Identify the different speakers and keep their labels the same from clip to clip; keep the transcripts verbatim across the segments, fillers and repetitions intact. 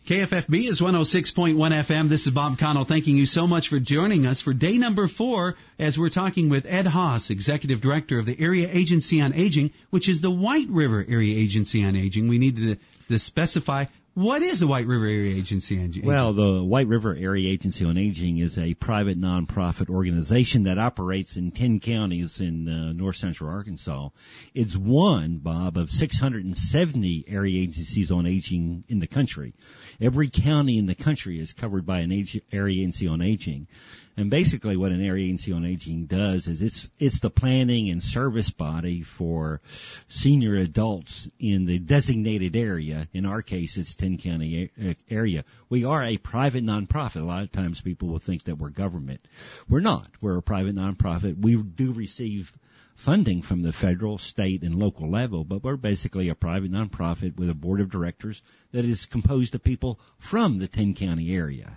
Speaker 1: K F F B is one oh six point one F M. This is Bob Connell thanking you so much for joining us for day number four as we're talking with Ed Haas, Executive Director of the Area Agency on Aging, which is the White River Area Agency on Aging. We need to, to specify, what is the White River Area Agency on Aging?
Speaker 2: Well, the White River Area Agency on Aging is a private nonprofit organization that operates in ten counties in uh, north central Arkansas. It's one, Bob, of six hundred seventy area agencies on aging in the country. Every county in the country is covered by an age, area agency on aging. And basically what an area agency on aging does is it's it's the planning and service body for senior adults in the designated area. In our case, it's ten county area. We are a private nonprofit. A lot of times people will think that we're government. We're not. We're a private nonprofit. We do receive funding from the federal, state, and local level, but we're basically a private nonprofit with a board of directors that is composed of people from the ten county area.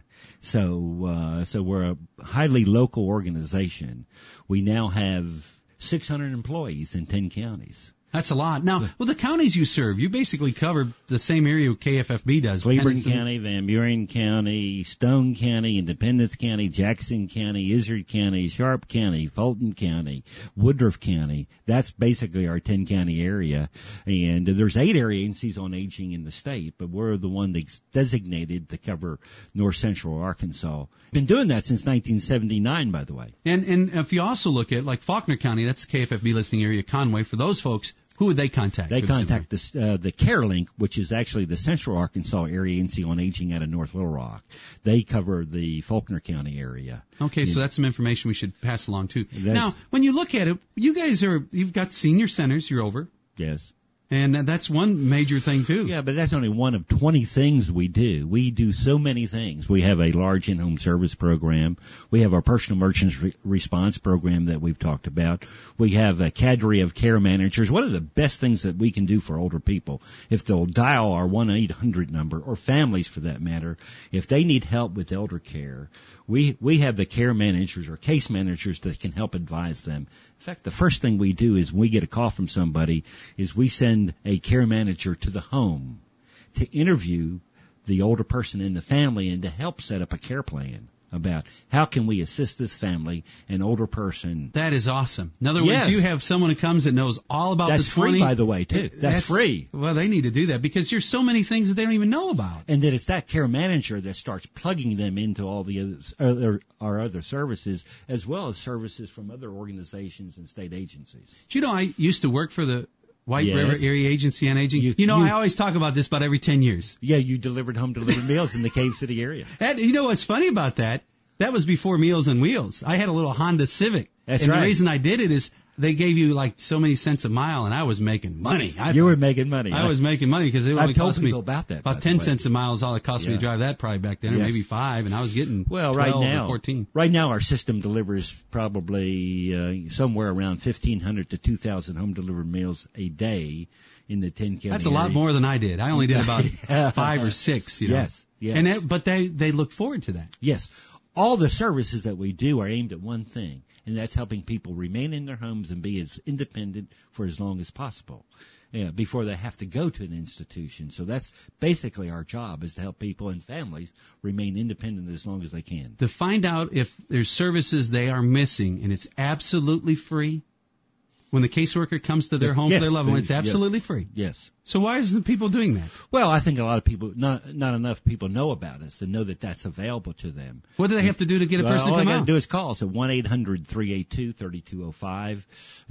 Speaker 2: So, uh, so we're a highly local organization. We now have six hundred employees in ten counties.
Speaker 1: That's a lot. Now, well, the counties you serve, you basically cover the same area K F F B does.
Speaker 2: Cleburne County, Van Buren County, Stone County, Independence County, Jackson County, Izard County, Sharp County, Fulton County, Woodruff County. That's basically our ten county area. And there's eight area agencies on aging in the state, but we're the one that's designated to cover north central Arkansas. Been doing that since nineteen seventy-nine, by the way.
Speaker 1: And and if you also look at, like, Faulkner County, that's the K F F B listening area, Conway, for those folks, who would they contact?
Speaker 2: They contact the, uh, the CareLink, which is actually the Central Arkansas Area Agency on Aging out of North Little Rock. They cover the Faulkner County area.
Speaker 1: Okay,
Speaker 2: and
Speaker 1: so that's some information we should pass along too.
Speaker 2: That,
Speaker 1: now, when you look at it, you guys are, you've got senior centers you're over.
Speaker 2: Yes.
Speaker 1: And that's one major thing too.
Speaker 2: Yeah, but that's only one of twenty things we do. We do so many things. We have a large in-home service program. We have our personal emergency response program that we've talked about. We have a cadre of care managers. One of the best things that we can do for older people, if they'll dial our one eight hundred number, or families for that matter, if they need help with elder care, we we have the care managers or case managers that can help advise them. In fact, the first thing we do is when we get a call from somebody is we send a care manager to the home to interview the older person in the family and to help set up a care plan about how can we assist this family, an older person.
Speaker 1: That is awesome. In other
Speaker 2: Yes.
Speaker 1: words, you have someone who comes that knows all about
Speaker 2: That's
Speaker 1: the twenty.
Speaker 2: free, by the way, too. That's,
Speaker 1: That's
Speaker 2: free.
Speaker 1: Well, they need to do that because there's so many things that they don't even know about.
Speaker 2: And that it's that care manager that starts plugging them into all the others, other, our other services, as well as services from other organizations and state agencies.
Speaker 1: Do you know, I used to work for the White
Speaker 2: Yes.
Speaker 1: River Area Agency on Aging. You,
Speaker 2: You-
Speaker 1: know,
Speaker 2: you-
Speaker 1: I always talk about this about every ten years.
Speaker 2: Yeah, you delivered home-delivered meals in the Cave City area.
Speaker 1: And you know what's funny about that? That was before Meals on Wheels. I had a little Honda Civic.
Speaker 2: That's
Speaker 1: and
Speaker 2: right.
Speaker 1: the reason I did it is they gave you like so many cents a mile, and I was making money. I
Speaker 2: You
Speaker 1: thought-
Speaker 2: were making money.
Speaker 1: I was making money because it
Speaker 2: I've
Speaker 1: only
Speaker 2: told
Speaker 1: cost me
Speaker 2: people about that, by
Speaker 1: about
Speaker 2: the
Speaker 1: ten
Speaker 2: way.
Speaker 1: cents a mile is all it cost me
Speaker 2: Yeah.
Speaker 1: to drive that probably back then, or
Speaker 2: Yes.
Speaker 1: maybe five, and I was getting
Speaker 2: Well,
Speaker 1: twelve
Speaker 2: right now,
Speaker 1: or fourteen.
Speaker 2: right now our system delivers probably uh, somewhere around fifteen hundred to two thousand home-delivered meals a day in the ten county
Speaker 1: That's a lot
Speaker 2: area.
Speaker 1: more than I did. I only did about five or six. You know?
Speaker 2: Yes, yes.
Speaker 1: And that, but they they look forward to that.
Speaker 2: Yes. All the services that we do are aimed at one thing, and that's helping people remain in their homes and be as independent for as long as possible, yeah, before they have to go to an institution. So that's basically our job, is to help people and families remain independent as long as they can.
Speaker 1: To find out if there's services they are missing, and it's absolutely free. When the caseworker comes to their home
Speaker 2: Yes,
Speaker 1: for their loved one,
Speaker 2: they-
Speaker 1: it's absolutely free.
Speaker 2: Yes.
Speaker 1: So why isn't people doing that?
Speaker 2: Well, I think a lot of people, not not enough people know about us and know that that's available to them.
Speaker 1: What do they have to do to get a
Speaker 2: Well,
Speaker 1: person
Speaker 2: all
Speaker 1: to
Speaker 2: they
Speaker 1: come
Speaker 2: got to
Speaker 1: out?
Speaker 2: do is call us at one eight hundred three eight two three two zero five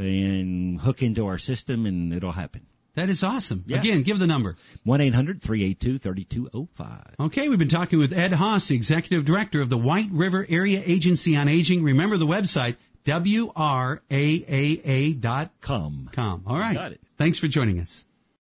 Speaker 2: and hook into our system, and it'll happen.
Speaker 1: That is awesome.
Speaker 2: Yes.
Speaker 1: Again, give the number.
Speaker 2: one eight hundred three eight two three two zero five.
Speaker 1: Okay, we've been talking with Ed Haas, the Executive Director of the White River Area Agency on Aging. Remember the website, W R A A A dot
Speaker 2: Come.
Speaker 1: com. All right.
Speaker 2: Got it.
Speaker 1: Thanks for joining us.